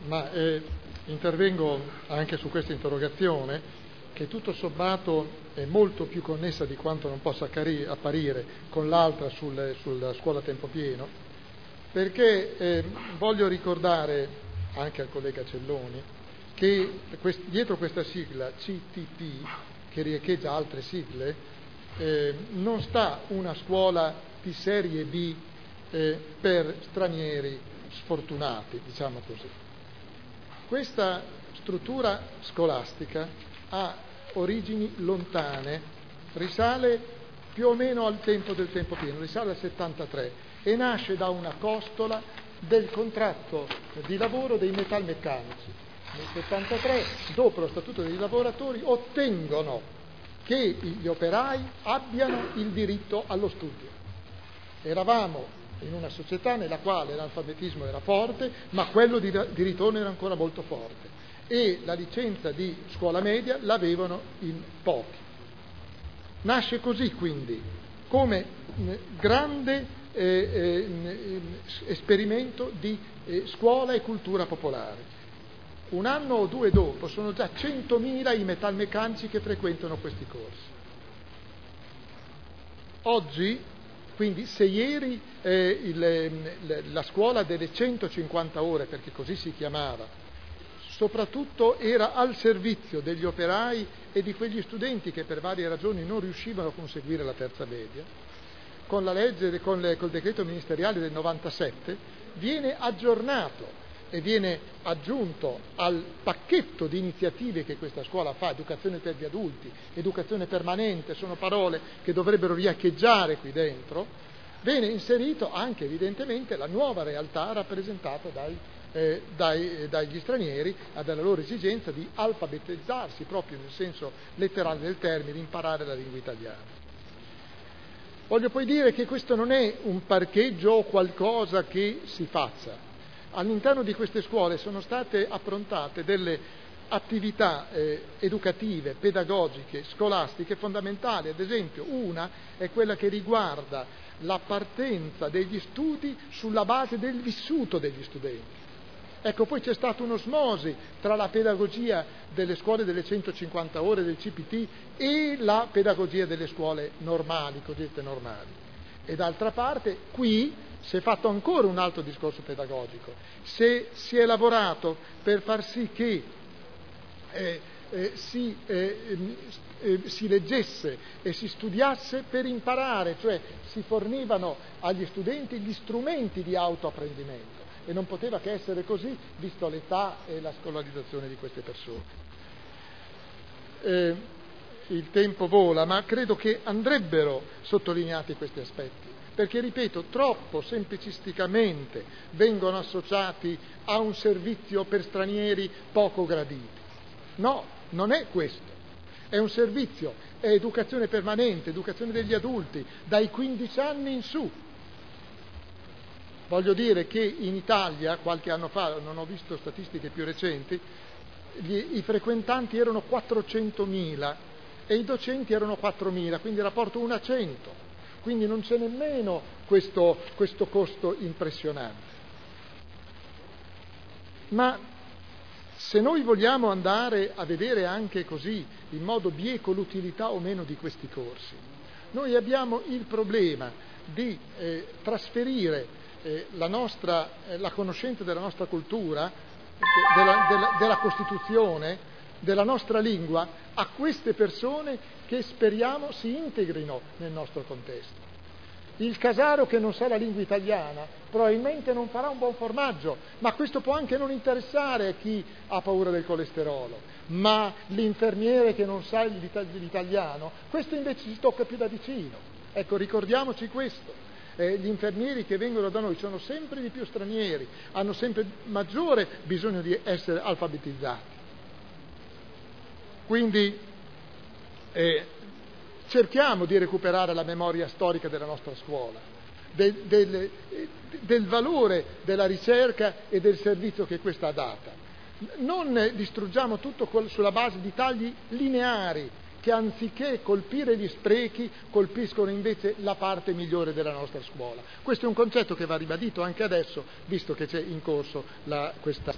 Intervengo anche su questa interrogazione, che tutto sommato è molto più connessa di quanto non possa apparire con l'altra sulla scuola a tempo pieno, perché voglio ricordare anche al collega Celloni che dietro questa sigla CTP, che riecheggia altre sigle, non sta una scuola di serie B per stranieri sfortunati, diciamo così. Questa struttura scolastica ha origini lontane, risale più o meno al tempo del tempo pieno, risale al 73 e nasce da una costola del contratto di lavoro dei metalmeccanici. Nel 73, dopo lo Statuto dei lavoratori, ottengono che gli operai abbiano il diritto allo studio. Eravamo in una società nella quale l'analfabetismo era forte, ma quello di ritorno era ancora molto forte, e la licenza di scuola media l'avevano in pochi. Nasce così quindi, come grande esperimento di scuola e cultura popolare. Un anno o due dopo sono già 100.000 i metalmeccanici che frequentano questi corsi. Oggi, quindi, se ieri la scuola delle 150 ore, perché così si chiamava, soprattutto era al servizio degli operai e di quegli studenti che per varie ragioni non riuscivano a conseguire la terza media, con la legge, col decreto ministeriale del 97, viene aggiornato e viene aggiunto al pacchetto di iniziative che questa scuola fa, educazione per gli adulti, educazione permanente, sono parole che dovrebbero riecheggiare qui dentro, viene inserito anche evidentemente la nuova realtà rappresentata dagli stranieri, dalla loro esigenza di alfabetizzarsi proprio nel senso letterale del termine, imparare la lingua italiana. Voglio poi dire che questo non è un parcheggio o qualcosa che si faccia. All'interno di queste scuole sono state approntate delle attività educative, pedagogiche, scolastiche fondamentali. Ad esempio, una è quella che riguarda la partenza degli studi sulla base del vissuto degli studenti. Ecco, poi c'è stata un'osmosi tra la pedagogia delle scuole delle 150 ore del CPT e la pedagogia delle scuole normali, cosiddette normali. E d'altra parte, qui si è fatto ancora un altro discorso pedagogico. Si è lavorato per far sì che si leggesse e si studiasse per imparare, cioè si fornivano agli studenti gli strumenti di autoapprendimento. E non poteva che essere così, visto l'età e la scolarizzazione di queste persone. Il tempo vola, ma credo che andrebbero sottolineati questi aspetti, perché, ripeto, troppo semplicisticamente vengono associati a un servizio per stranieri poco graditi. No, non è questo. È un servizio, è educazione permanente, educazione degli adulti, dai 15 anni in su. Voglio dire che in Italia, qualche anno fa, non ho visto statistiche più recenti, i frequentanti erano 400.000 e i docenti erano 4.000, quindi il rapporto 1 a 100. Quindi non c'è nemmeno questo costo impressionante. Ma se noi vogliamo andare a vedere anche così, in modo bieco, l'utilità o meno di questi corsi, noi abbiamo il problema di trasferire la conoscenza della nostra cultura, della Costituzione, della nostra lingua a queste persone che speriamo si integrino nel nostro contesto. Il casaro che non sa la lingua italiana probabilmente non farà un buon formaggio, ma questo può anche non interessare chi ha paura del colesterolo, ma l'infermiere che non sa l'italiano, questo invece ci tocca più da vicino. Ecco, ricordiamoci questo. Gli infermieri che vengono da noi sono sempre di più stranieri, hanno sempre maggiore bisogno di essere alfabetizzati. Quindi cerchiamo di recuperare la memoria storica della nostra scuola, del valore della ricerca e del servizio che questa ha data. Non distruggiamo tutto sulla base di tagli lineari che anziché colpire gli sprechi colpiscono invece la parte migliore della nostra scuola. Questo è un concetto che va ribadito anche adesso, visto che c'è in corso questa